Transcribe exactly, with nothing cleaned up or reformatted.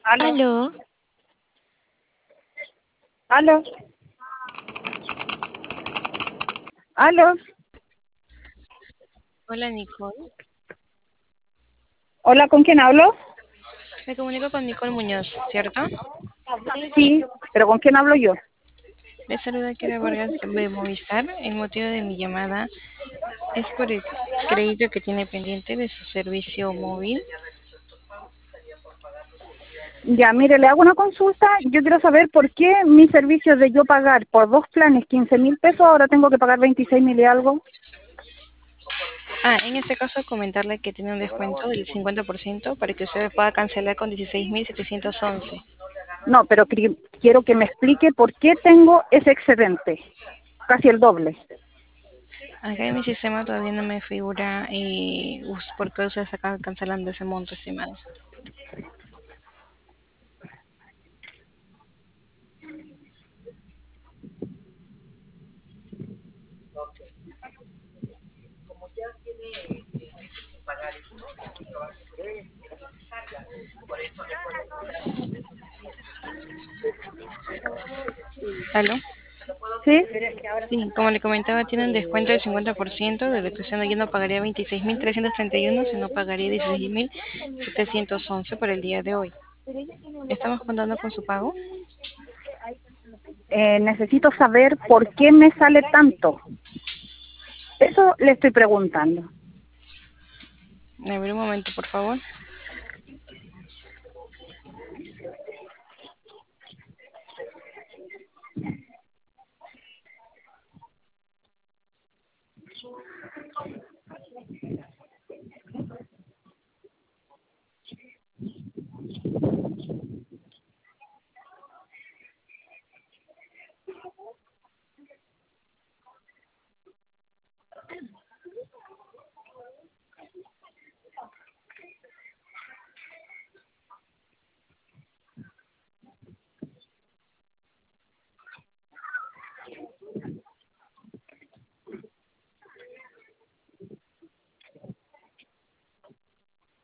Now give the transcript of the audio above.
Aló, Aló, aló, aló. hola Nicole. Hola, ¿con quién hablo? Me comunico con Nicole Muñoz, ¿cierto? Sí, pero ¿con quién hablo yo? Le saluda Kira Vargas de Movistar. El motivo de mi llamada es por el crédito que tiene pendiente de su servicio móvil. Ya, mire, le hago una consulta. Yo quiero saber por qué mi servicio de yo pagar por dos planes quince mil pesos, ahora tengo que pagar veintiséis mil y algo. Ah, en este caso comentarle que tiene un descuento del cincuenta por ciento para que usted pueda cancelar con dieciséis mil setecientos once. No, pero cri- quiero que me explique por qué tengo ese excedente, casi el doble. Acá en mi sistema todavía no me figura eh, us- por qué usted está cancelando ese monto estimado. ¿Aló? ¿Sí? Sí, como le comentaba, tiene un descuento del cincuenta por ciento, de lo que usted no, ya no pagaría veintiséis mil trescientos treinta y uno, sino pagaría dieciséis mil setecientos once por el día de hoy. ¿Estamos contando con su pago? Eh, necesito saber por qué me sale tanto. Eso le estoy preguntando. A ver, un momento, por favor.